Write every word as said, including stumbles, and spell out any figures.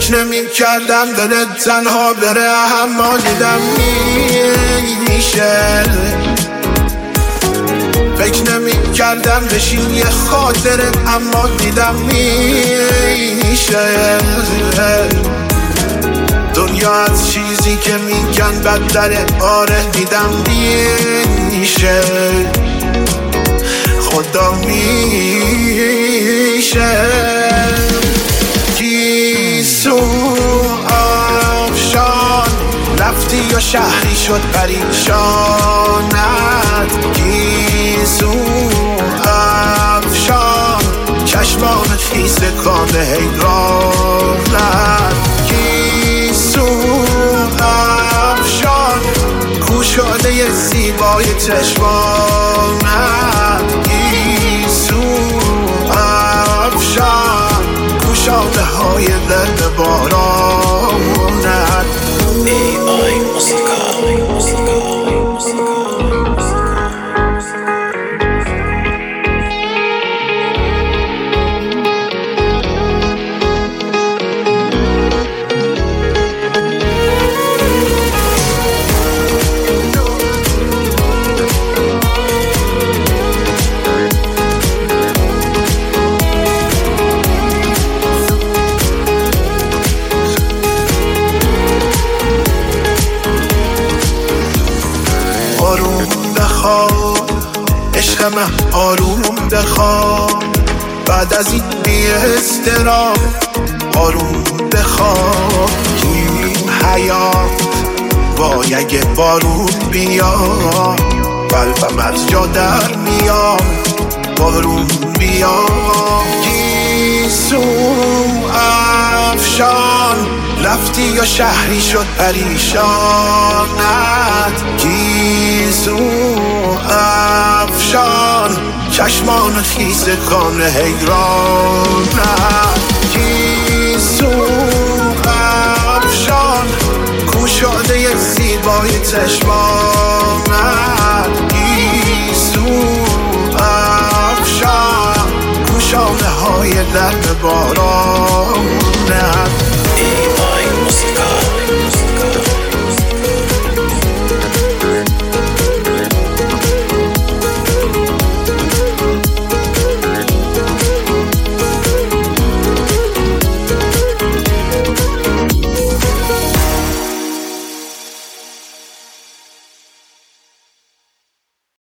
فکر نمی کردم دلت تنها بره، اما دیدم میشه. فکر نمی کردم بشین یه خاطره، اما دیدم میشه. دنیا از چیزی که میگن بدتره، آره دیدم میشه. خدا میشه. گیسو آفشان رفتی یا شهری شد پریشانت. گیسو آفشان چشمان خیس کانه حیرانت. گیسو آفشان گوشاده زیبای چشمانت. گیسو آفشان گوشاده های درد بارانت. ای آی موسیقا آروم بخواب عشق من، آروم بخواب بعد از این بی اضطراب. آروم بخواب این حیات وای اگه بارون بیاد، قلبم از جا در میاد. بارون بیاد. گیسو افشان رفتی یا شهری شد پریشانت. گیسو افشان چشمان خیس کانه حیرانت. گیسو افشان گوشاده زیبای چشمانت. گیسو افشان گوشاده های درد بارانت.